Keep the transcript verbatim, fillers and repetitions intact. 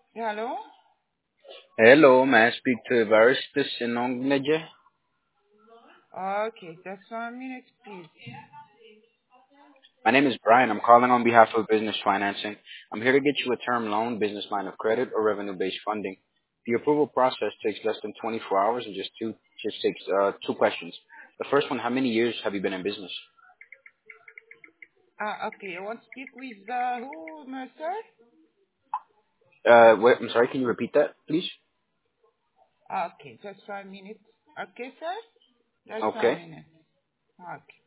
Yeah, hello? Hello, may I speak to Evaristus Inongleje? Okay, just one minute, please. My name is Brian. I'm calling on behalf of Business Financing. I'm here to get you a term loan, business line of credit, or revenue-based funding. The approval process takes less than twenty-four hours and just two just takes uh, two questions. The first one: how many years have you been in business? Ah, okay, I want to speak with uh, who, uh, sir? Uh, wait, I'm sorry. Can you repeat that, please? Ah, okay, just one minute. Okay, sir? Just one Okay. minute. Okay.